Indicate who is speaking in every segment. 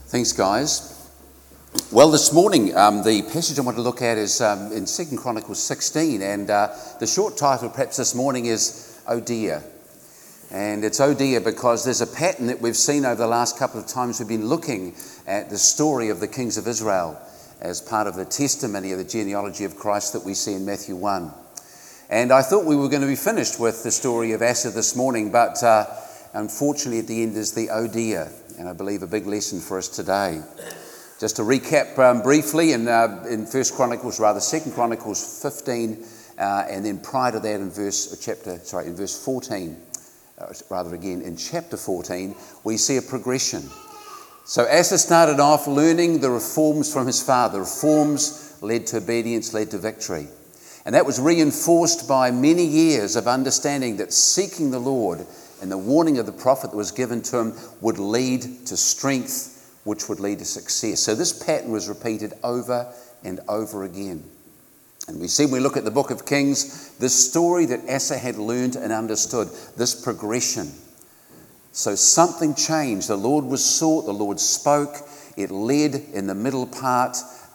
Speaker 1: Thanks, guys. Well, this morning, the passage I want to look at is in 2 Chronicles 16, and the short title perhaps this morning is Oh Dear. And it's oh dear because there's a pattern that we've seen over the last couple of times we've been looking at the story of the kings of Israel as part of the testimony of the genealogy of Christ that we see in Matthew 1. And I thought we were going to be finished with the story of Asa this morning, but unfortunately at the end is the oh dear, and I believe a big lesson for us today. Just to recap briefly, in 2 Chronicles 15, and then prior to that in verse 14, in chapter 14, we see a progression. So Asa started off learning the reforms from his father. Reforms led to obedience, led to victory. And that was reinforced by many years of understanding that seeking the Lord and the warning of the prophet that was given to him would lead to strength, which would lead to success. So this pattern was repeated over and over again. And we see when we look at the book of Kings, this story that Asa had learned and understood, this progression. So something changed. The Lord was sought, the Lord spoke. It led in the middle part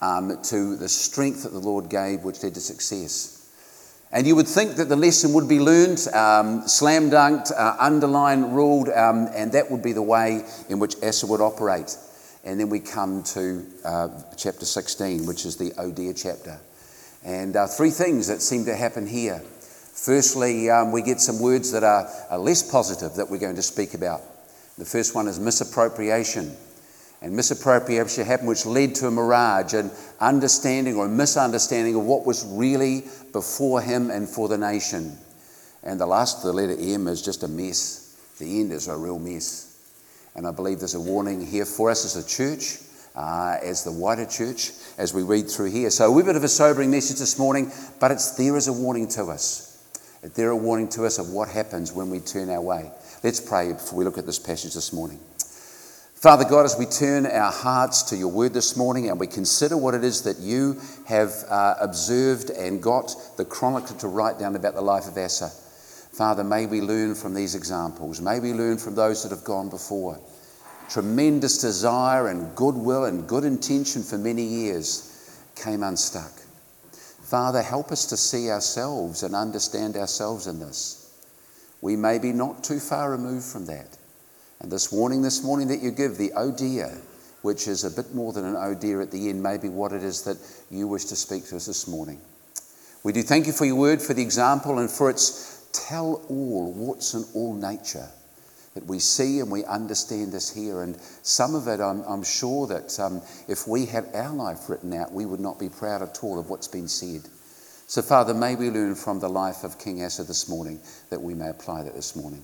Speaker 1: to the strength that the Lord gave, which led to success. And you would think that the lesson would be learned, slam dunked, underlined, ruled, and that would be the way in which Asa would operate. And then we come to chapter 16, which is the oh dear chapter. And three things that seem to happen here. Firstly, we get some words that are less positive that we're going to speak about. The first one is misappropriation. And misappropriation happened, which led to a mirage, an understanding or a misunderstanding of what was really before him and for the nation. And the last, the letter M, is just a mess. The end is a real mess. And I believe there's a warning here for us as a church, as the wider church, as we read through here. So a wee bit of a sobering message this morning, but it's there as a warning to us. It's there a warning to us of what happens when we turn our way. Let's pray before we look at this passage this morning. Father God, as we turn our hearts to your word this morning and we consider what it is that you have observed and got the chronicler to write down about the life of Asa, Father, may we learn from these examples. May we learn from those that have gone before. Tremendous desire and goodwill and good intention for many years came unstuck. Father, help us to see ourselves and understand ourselves in this. We may be not too far removed from that. And this warning this morning that you give, the oh dear, which is a bit more than an oh dear at the end, may be what it is that you wish to speak to us this morning. We do thank you for your word, for the example, and for its tell all, what's in all nature, that we see and we understand this here. And some of it, I'm sure that if we had our life written out, we would not be proud at all of what's been said. So, Father, may we learn from the life of King Asa this morning, that we may apply that this morning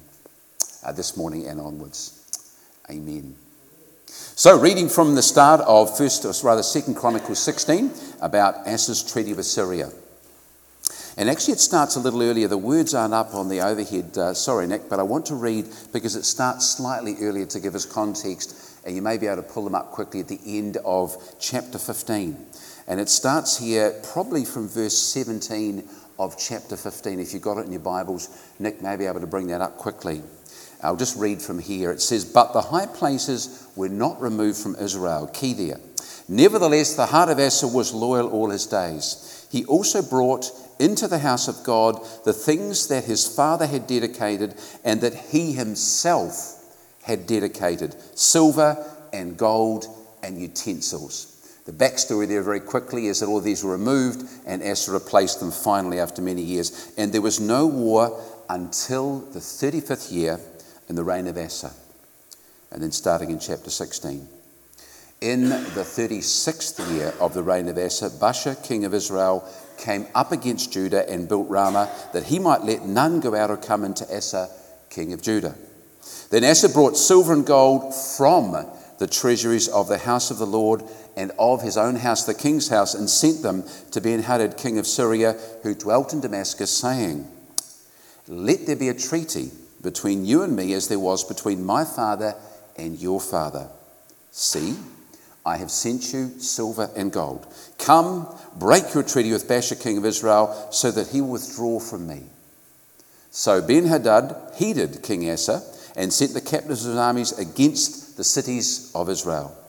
Speaker 1: and onwards. Amen. So, reading from the start of 2 Chronicles 16 about Asa's treaty of Assyria. And actually it starts a little earlier. The words aren't up on the overhead. Sorry, Nick, but I want to read because it starts slightly earlier to give us context. And you may be able to pull them up quickly at the end of chapter 15. And it starts here probably from verse 17 of chapter 15. If you've got it in your Bibles, Nick may be able to bring that up quickly. I'll just read from here. It says, "But the high places were not removed from Israel." Key there. "Nevertheless, the heart of Asa was loyal all his days. He also brought into the house of God the things that his father had dedicated and that he himself had dedicated, silver and gold and utensils." The backstory there very quickly is that all of these were removed and Asa replaced them finally after many years. And there was no war until the 35th year in the reign of Asa. And then starting in chapter 16. "In the 36th year of the reign of Asa, Baasha, king of Israel, came up against Judah and built Ramah, that he might let none go out or come into Asa, king of Judah. Then Asa brought silver and gold from the treasuries of the house of the Lord and of his own house, the king's house, and sent them to Ben-Hadad, king of Syria, who dwelt in Damascus, saying, 'Let there be a treaty between you and me as there was between my father and your father. See, I have sent you silver and gold. Come, break your treaty with Baasha, king of Israel, so that he will withdraw from me.' So Ben-Hadad heeded King Asa and sent the captains of his armies against the cities of Israel.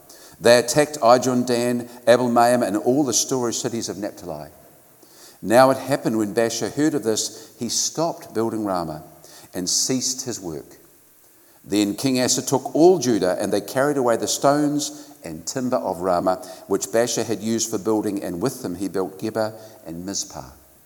Speaker 1: They attacked Ijon, Dan, Abel-maim, and all the storage cities of Naphtali. Now it happened when Baasha heard of this, he stopped building Ramah and ceased his work. Then King Asa took all Judah, and they carried away the stones and timber of Ramah, which Baasha had used for building, and with them he built Geba and Mizpah.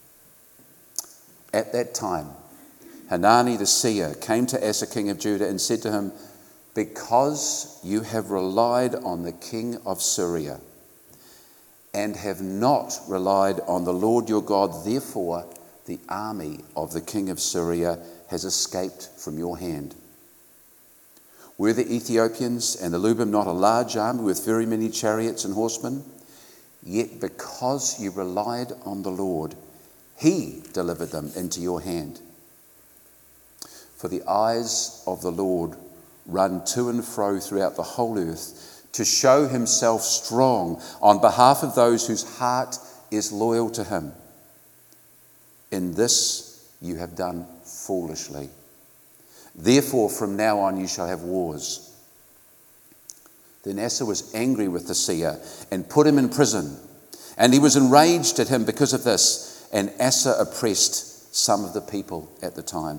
Speaker 1: At that time, Hanani the seer came to Asa king of Judah and said to him, because you have relied on the king of Syria and have not relied on the Lord your God, therefore the army of the king of Syria has escaped from your hand. Were the Ethiopians and the Lubim not a large army with very many chariots and horsemen? Yet because you relied on the Lord, he delivered them into your hand. For the eyes of the Lord run to and fro throughout the whole earth to show himself strong on behalf of those whose heart is loyal to him. In this you have done foolishly. Therefore from now on you shall have wars. Then Asa was angry with the seer and put him in prison. And he was enraged at him because of this. And Asa oppressed some of the people at the time.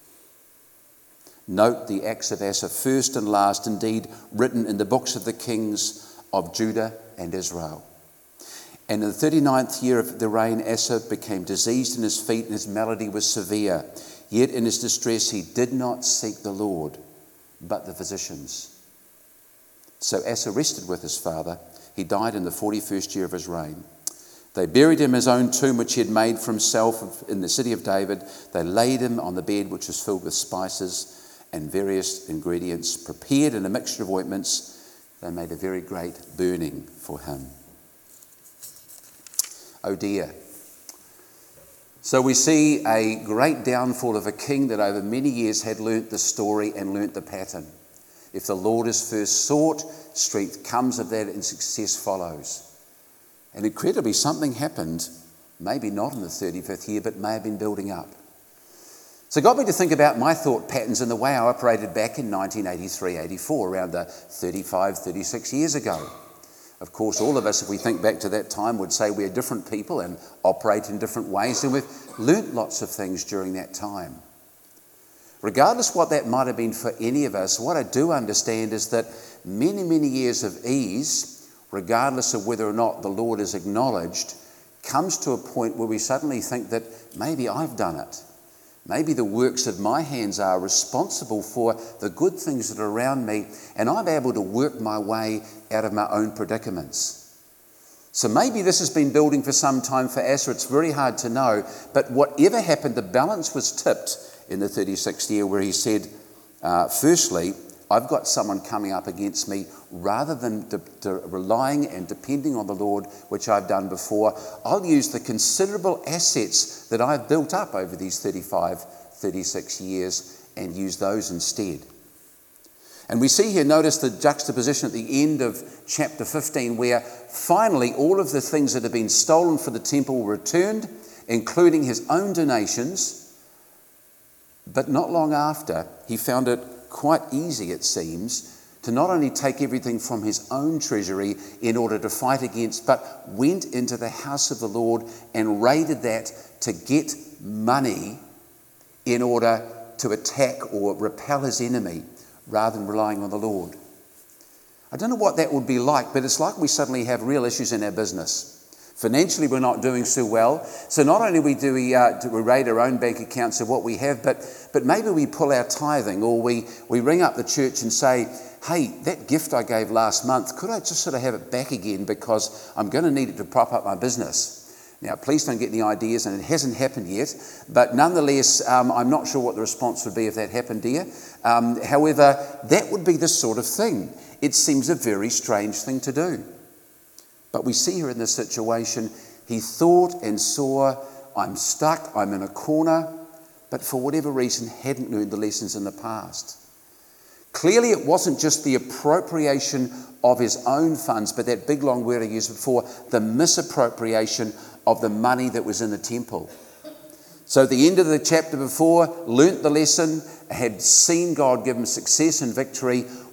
Speaker 1: Note the acts of Asa, first and last, indeed written in the books of the kings of Judah and Israel. And in the 39th year of the reign, Asa became diseased in his feet, and his malady was severe. Yet in his distress he did not seek the Lord, but the physicians. So Asa rested with his father. He died in the 41st year of his reign. They buried him in his own tomb, which he had made for himself in the city of David. They laid him on the bed, which was filled with spices and various ingredients prepared in a mixture of ointments. They made a very great burning for him. Oh dear. So we see a great downfall of a king that over many years had learnt the story and learnt the pattern. If the Lord is first sought, strength comes of that and success follows. And incredibly, something happened, maybe not in the 35th year, but may have been building up. So it got me to think about my thought patterns and the way I operated back in 1983-84, around 36 years ago. Of course, all of us, if we think back to that time, would say we're different people and operate in different ways, and we've learnt lots of things during that time. Regardless what that might have been for any of us, what I do understand is that many, many years of ease, regardless of whether or not the Lord is acknowledged, comes to a point where we suddenly think that maybe I've done it. Maybe the works of my hands are responsible for the good things that are around me, and I'm able to work my way out of my own predicaments. So maybe this has been building for some time for Asa. It's very hard to know. But whatever happened, the balance was tipped in the 36th year where he said, firstly, I've got someone coming up against me. Rather than relying and depending on the Lord, which I've done before, I'll use the considerable assets that I've built up over these 36 years and use those instead. And we see here, notice the juxtaposition at the end of chapter 15, where finally all of the things that have been stolen for the temple were returned, including his own donations. But not long after, he found it quite easy, it seems, to not only take everything from his own treasury in order to fight against, but went into the house of the Lord and raided that to get money in order to attack or repel his enemy rather than relying on the Lord. I don't know what that would be like, but it's like we suddenly have real issues in our business. Financially, we're not doing so well. So not only do we raid our own bank accounts of what we have, but maybe we pull our tithing, or we ring up the church and say, hey, that gift I gave last month, could I just sort of have it back again because I'm going to need it to prop up my business? Now, please don't get any ideas, and it hasn't happened yet, but nonetheless, I'm not sure what the response would be if that happened, dear. However, that would be the sort of thing. It seems a very strange thing to do. But we see here in this situation, he thought and saw, I'm stuck, I'm in a corner, but for whatever reason hadn't learned the lessons in the past. Clearly, it wasn't just the appropriation of his own funds, but that big long word I used before, the misappropriation of the money that was in the temple. So at the end of the chapter before, learnt the lesson, had seen God give him success and victory.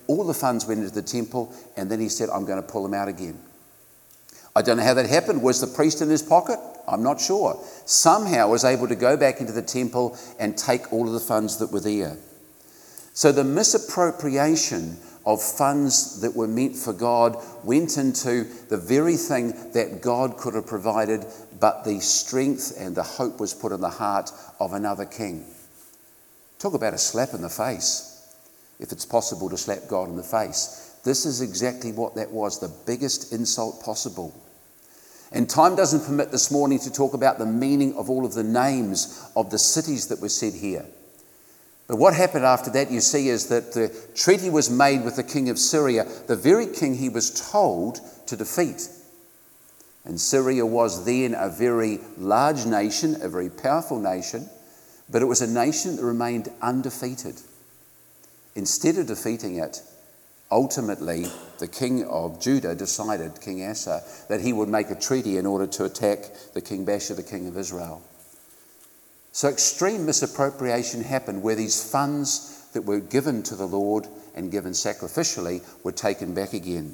Speaker 1: all the funds went into the temple, and then he said, I'm going to pull them out again. I don't know how that happened. Was the priest in his pocket? I'm not sure. Somehow was able to go back into the temple and take all of the funds that were there. So the misappropriation of funds that were meant for God went into the very thing that God could have provided, but the strength and the hope was put in the heart of another king. Talk about a slap in the face, if it's possible to slap God in the face. This is exactly what that was, the biggest insult possible. And time doesn't permit this morning to talk about the meaning of all of the names of the cities that were said here. But what happened after that, you see, is that the treaty was made with the king of Syria, the very king he was told to defeat. And Syria was then a very large nation, a very powerful nation, but it was a nation that remained undefeated. Instead of defeating it, ultimately, the king of Judah decided, King Asa, that he would make a treaty in order to attack the King Baasha, the king of Israel. So extreme misappropriation happened where these funds that were given to the Lord and given sacrificially were taken back again.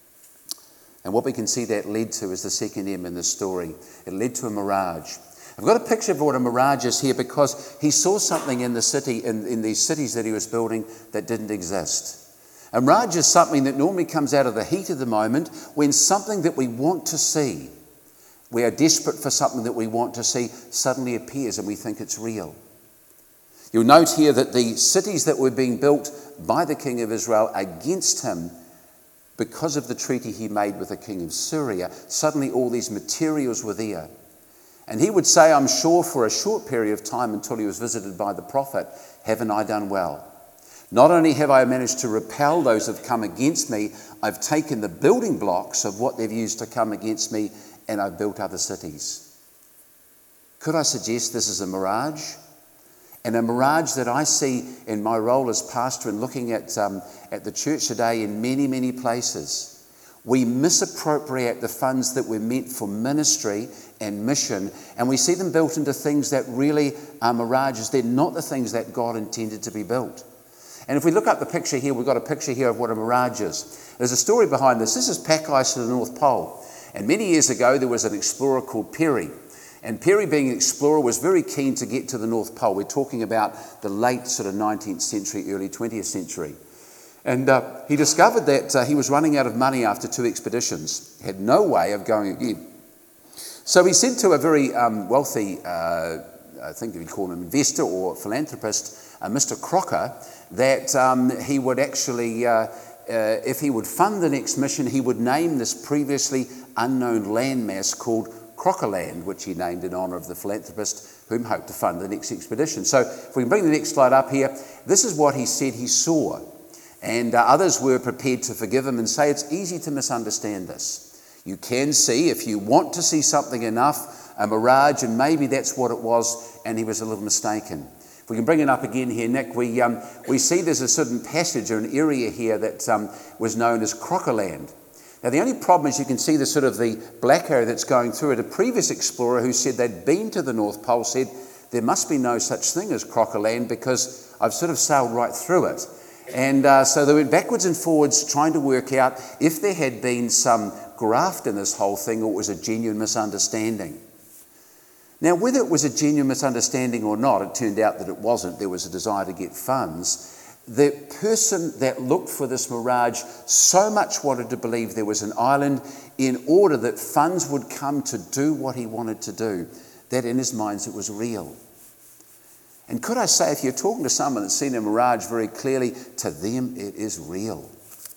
Speaker 1: And what we can see that led to is the second M in this story. It led to a mirage. I've got a picture of what a mirage is here because he saw something in the city, in these cities that he was building that didn't exist. A mirage is something that normally comes out of the heat of the moment when something that we want to see, we are desperate for something that we want to see, suddenly appears and we think it's real. You'll note here that the cities that were being built by the king of Israel against him, because of the treaty he made with the king of Syria, suddenly all these materials were there. And he would say, I'm sure for a short period of time until he was visited by the prophet, haven't I done well? Not only have I managed to repel those who have come against me, I've taken the building blocks of what they've used to come against me and I've built other cities. Could I suggest this is a mirage? And a mirage that I see in my role as pastor and looking at the church today in many, many places. We misappropriate the funds that were meant for ministry and mission, and we see them built into things that really are mirages. They're not the things that God intended to be built. And if we look up the picture here, we've got a picture here of what a mirage is. There's a story behind this. This is pack ice to the North Pole. And many years ago, there was an explorer called Peary. And Peary, being an explorer, was very keen to get to the North Pole. We're talking about the late sort of 19th century, early 20th century. And he discovered that he was running out of money after 2 expeditions. He had no way of going again. So he said to a very wealthy, I think we'd call him investor or philanthropist, Mr. Crocker, that he would actually, if he would fund the next mission, he would name this previously unknown landmass called Crockerland, which he named in honour of the philanthropist whom hoped to fund the next expedition. So if we can bring the next slide up here, this is what he said he saw. And others were prepared to forgive him and say it's easy to misunderstand this. You can see, if you want to see something enough, a mirage, and maybe that's what it was, and he was a little mistaken. If we can bring it up again here, Nick, we see there's a certain passage or an area here that was known as Crockerland. Now, the only problem is you can see the sort of the black area that's going through it. A previous explorer who said they'd been to the North Pole said, there must be no such thing as Crockerland because I've sort of sailed right through it. And so they went backwards and forwards trying to work out if there had been some graft in this whole thing or it was a genuine misunderstanding. Now, whether it was a genuine misunderstanding or not, it turned out that it wasn't. There was a desire to get funds. The person that looked for this mirage so much wanted to believe there was an island in order that funds would come to do what he wanted to do, that in his minds it was real. And could I say, if you're talking to someone that's seen a mirage very clearly, to them it is real.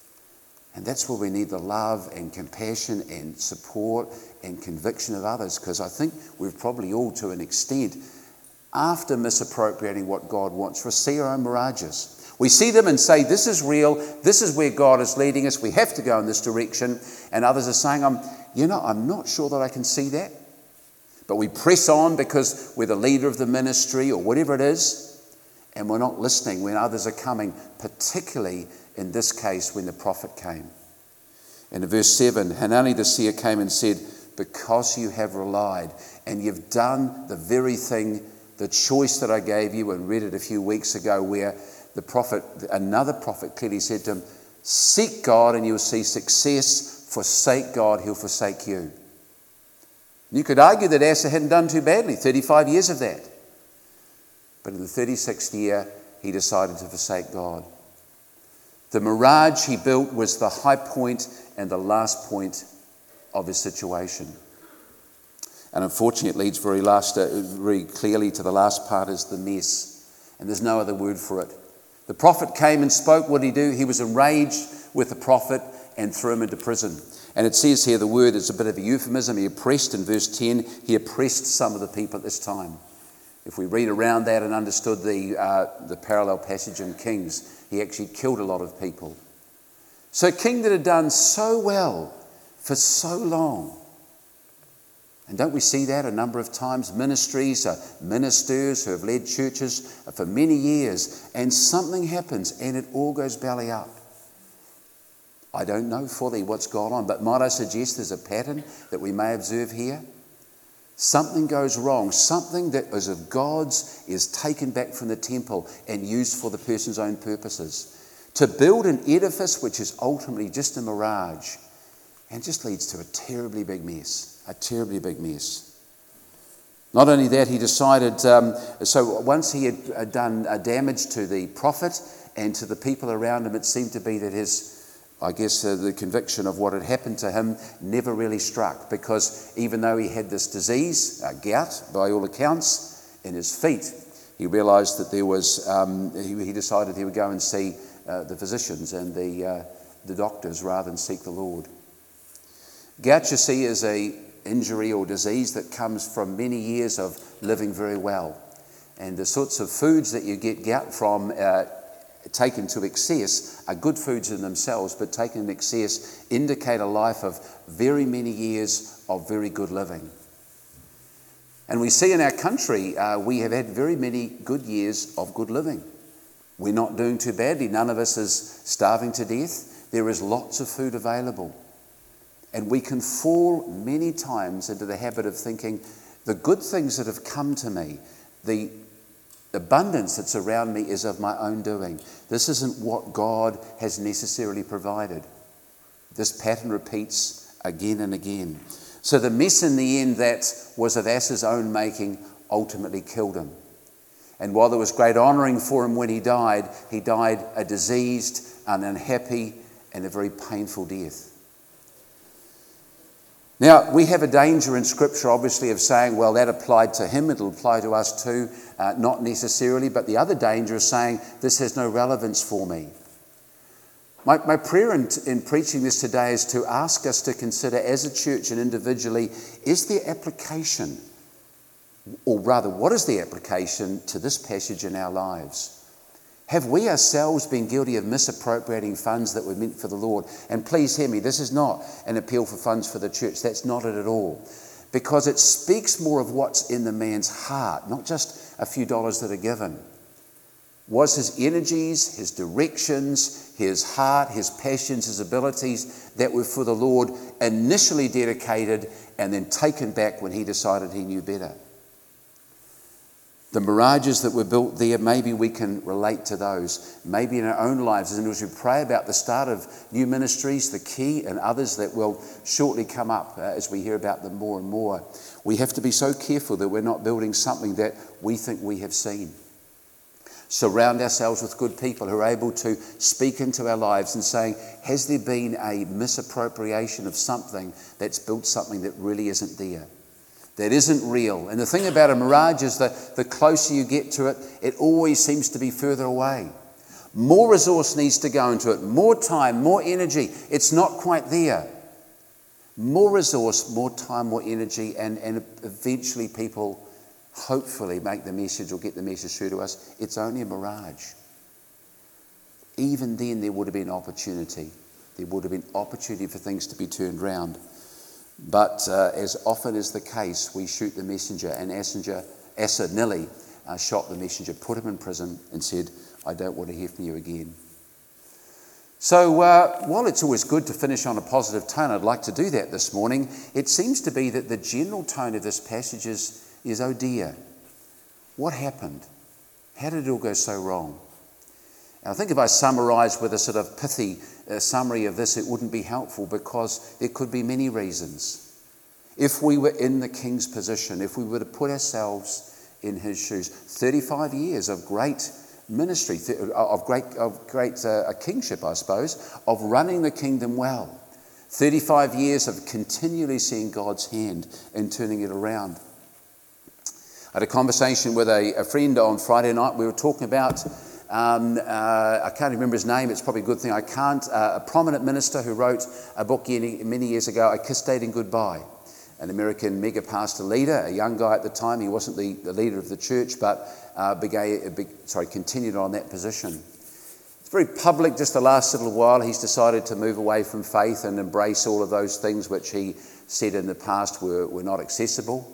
Speaker 1: And that's where we need the love and compassion and support and conviction of others, because I think we've probably all, to an extent, after misappropriating what God wants for us, see our own mirages. We see them and say, this is real, this is where God is leading us, we have to go in this direction. And others are saying, I'm not sure that I can see that. But we press on because we're the leader of the ministry or whatever it is, and we're not listening when others are coming, particularly in this case when the prophet came. And in verse 7, Hanani the seer came and said, because you have relied and you've done the very thing, the choice that I gave you, and read it a few weeks ago where the prophet, another prophet clearly said to him, Seek God and you'll see success. Forsake God, he'll forsake you. You could argue that Asa hadn't done too badly, 35 years of that. But in the 36th year, he decided to forsake God. The mirage he built was the high point and the last point of his situation. And unfortunately, it leads very clearly to the last part, is the mess. And there's no other word for it. The prophet came and spoke. What did he do? He was enraged with the prophet and threw him into prison. And it says here, the word is a bit of a euphemism. He oppressed, in verse 10, he oppressed some of the people at this time. If we read around that and understood the parallel passage in Kings, he actually killed a lot of people. So a king that had done so well for so long. And don't we see that a number of times? Ministries, ministers who have led churches for many years, and something happens and it all goes belly up. I don't know fully what's gone on, but might I suggest there's a pattern that we may observe here? Something goes wrong. Something that was of God's is taken back from the temple and used for the person's own purposes. To build an edifice which is ultimately just a mirage and just leads to a terribly big mess. A terribly big mess. Not only that, he decided, so once he had done damage to the prophet and to the people around him, it seemed to be that the conviction of what had happened to him never really struck, because even though he had this disease, gout, by all accounts, in his feet, he realised that there was, he decided he would go and see the physicians and the doctors rather than seek the Lord. Gout, you see, is an injury or disease that comes from many years of living very well. And the sorts of foods that you get gout from taken to excess are good foods in themselves, but taken in excess indicate a life of very many years of very good living. And we see in our country, we have had very many good years of good living. We're not doing too badly. None of us is starving to death. There is lots of food available. And we can fall many times into the habit of thinking, the good things that have come to me, the abundance that's around me is of my own doing. This isn't what God has necessarily provided. This pattern repeats again and again. So the mess in the end that was of Asa's own making ultimately killed him. And while there was great honouring for him when he died a diseased, an unhappy, and a very painful death. Now, we have a danger in Scripture, obviously, of saying, well, that applied to him, it'll apply to us too. Not necessarily, but the other danger is saying, this has no relevance for me. My prayer in preaching this today is to ask us to consider, as a church and individually, is there application, or rather, what is the application to this passage in our lives? Have we ourselves been guilty of misappropriating funds that were meant for the Lord? And please hear me, this is not an appeal for funds for the church. That's not it at all. Because it speaks more of what's in the man's heart, not just a few dollars that are given. Was his energies, his directions, his heart, his passions, his abilities that were for the Lord initially dedicated and then taken back when he decided he knew better? The mirages that were built there, maybe we can relate to those. Maybe in our own lives, and as we pray about the start of new ministries, the key and others that will shortly come up as we hear about them more and more, we have to be so careful that we're not building something that we think we have seen. Surround ourselves with good people who are able to speak into our lives and saying, has there been a misappropriation of something that's built something that really isn't there? That isn't real. And the thing about a mirage is that the closer you get to it, it always seems to be further away. More resource needs to go into it, more time, more energy. It's not quite there. More resource, more time, more energy, and eventually people hopefully make the message or get the message through to us. It's only a mirage. Even then there would have been opportunity. There would have been opportunity for things to be turned round. But as often is the case, we shoot the messenger, and Asa nearly shot the messenger, put him in prison and said, I don't want to hear from you again. So while it's always good to finish on a positive tone, I'd like to do that this morning. It seems to be that the general tone of this passage is oh dear, what happened? How did it all go so wrong? And I think if I summarise with a sort of pithy summary of this, it wouldn't be helpful because there could be many reasons. If we were in the king's position, if we were to put ourselves in his shoes, 35 years of great ministry, of great kingship, I suppose, of running the kingdom well. 35 years of continually seeing God's hand in turning it around. I had a conversation with a friend on Friday night. We were talking about, I can't remember his name, it's probably a good thing I can't, a prominent minister who wrote a book many years ago, A Kiss Dating Goodbye. An American mega pastor leader, a young guy at the time. He wasn't the leader of the church, but continued on that position. It's very public. Just the last little while, he's decided to move away from faith and embrace all of those things which he said in the past were not accessible,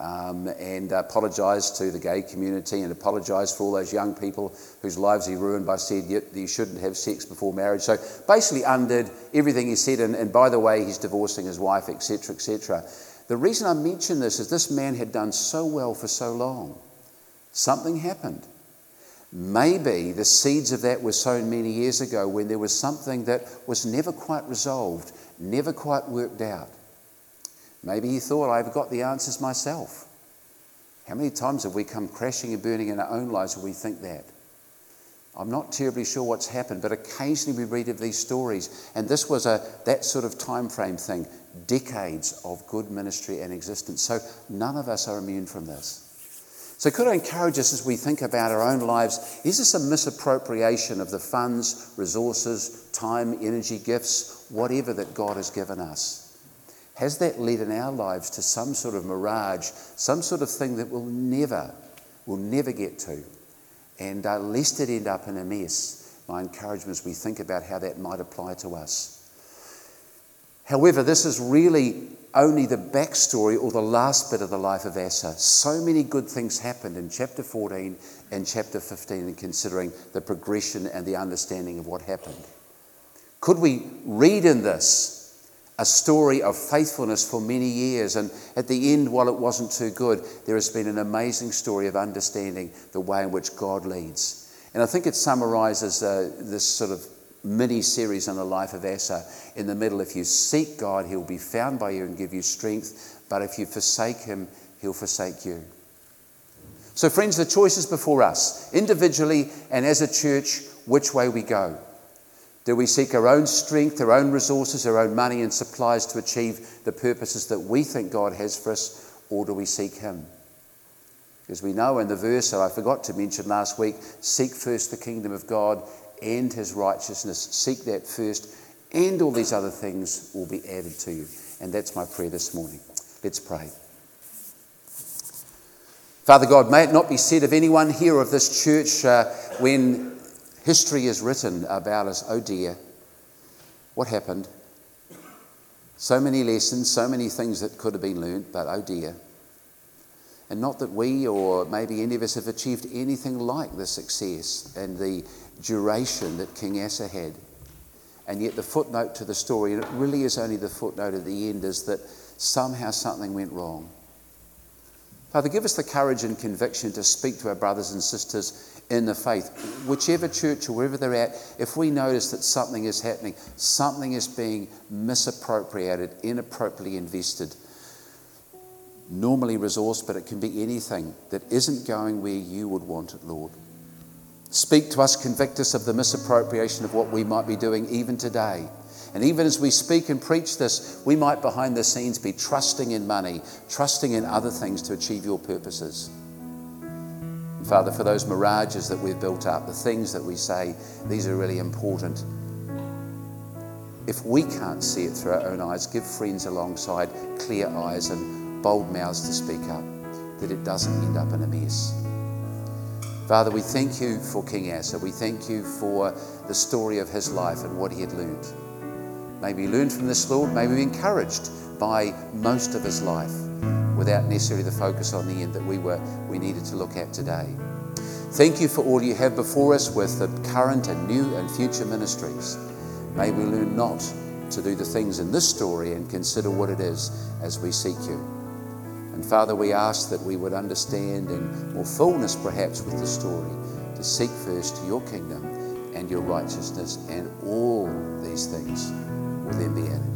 Speaker 1: and apologised to the gay community and apologised for all those young people whose lives he ruined by saying you shouldn't have sex before marriage. So basically undid everything he said, and by the way, he's divorcing his wife, etc., etc. The reason I mention this is this man had done so well for so long. Something happened. Maybe the seeds of that were sown many years ago when there was something that was never quite resolved, never quite worked out. Maybe he thought, I've got the answers myself. How many times have we come crashing and burning in our own lives where we think that? I'm not terribly sure what's happened, but occasionally we read of these stories. And this was that sort of time frame thing, decades of good ministry and existence. So none of us are immune from this. So could I encourage us as we think about our own lives, is this a misappropriation of the funds, resources, time, energy, gifts, whatever that God has given us? Has that led in our lives to some sort of mirage, some sort of thing that we'll never get to? And lest it end up in a mess, my encouragement is we think about how that might apply to us. However, this is really only the backstory or the last bit of the life of Asa. So many good things happened in chapter 14 and chapter 15 in considering the progression and the understanding of what happened. Could we read in this a story of faithfulness for many years, and at the end, while it wasn't too good, there has been an amazing story of understanding the way in which God leads. And I think it summarises this sort of mini-series on the life of Asa. In the middle, if you seek God, he'll be found by you and give you strength, but if you forsake him, he'll forsake you. So friends, the choice is before us, individually and as a church, which way we go. Do we seek our own strength, our own resources, our own money and supplies to achieve the purposes that we think God has for us, or do we seek him? Because we know in the verse that I forgot to mention last week, seek first the kingdom of God and his righteousness. Seek that first, and all these other things will be added to you. And that's my prayer this morning. Let's pray. Father God, may it not be said of anyone here of this church when history is written about us, oh dear, what happened? So many lessons, so many things that could have been learned, but oh dear. And not that we or maybe any of us have achieved anything like the success and the duration that King Asa had. And yet the footnote to the story, and it really is only the footnote at the end, is that somehow something went wrong. Father, give us the courage and conviction to speak to our brothers and sisters in the faith, whichever church or wherever they're at. If we notice that something is happening, something is being misappropriated, inappropriately invested, normally resourced, but it can be anything that isn't going where you would want it, Lord. Speak to us, convict us of the misappropriation of what we might be doing even today. And even as we speak and preach this, we might behind the scenes be trusting in money, trusting in other things to achieve your purposes. And Father, for those mirages that we've built up, the things that we say, these are really important. If we can't see it through our own eyes, give friends alongside clear eyes and bold mouths to speak up, that it doesn't end up in a mess. Father, we thank you for King Asa. We thank you for the story of his life and what he had learned. May we learn from this, Lord. May we be encouraged by most of his life without necessarily the focus on the end that we needed to look at today. Thank you for all you have before us with the current and new and future ministries. May we learn not to do the things in this story and consider what it is as we seek you. And Father, we ask that we would understand in more fullness perhaps with the story to seek first your kingdom and your righteousness, and all these things will then be added.